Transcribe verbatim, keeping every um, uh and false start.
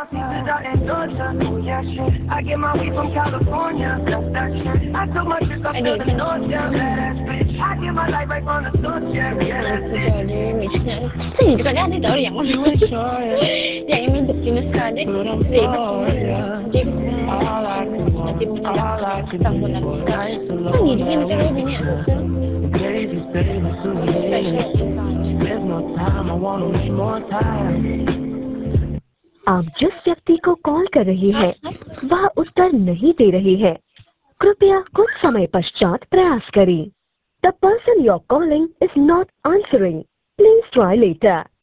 pieces out in Georgia. Oh yeah, shit. I get my weed from California. That's that shit. I took my chick up to the north, yeah, badass bitch. I get my life right from the source, yeah, yeah, that's it. Sì, ragazzi, dobbiamo Yang mình được cái massage để mà không để cái nanti meninggal tanggung nanti kan gini gini kan lebih nih आप जिस व्यक्ति को call कर रही हैं वह उत्तर नहीं दे रही है, कृपया कुछ समय पश्चात प्रयास करें। The person you are calling is not answering, please try letter.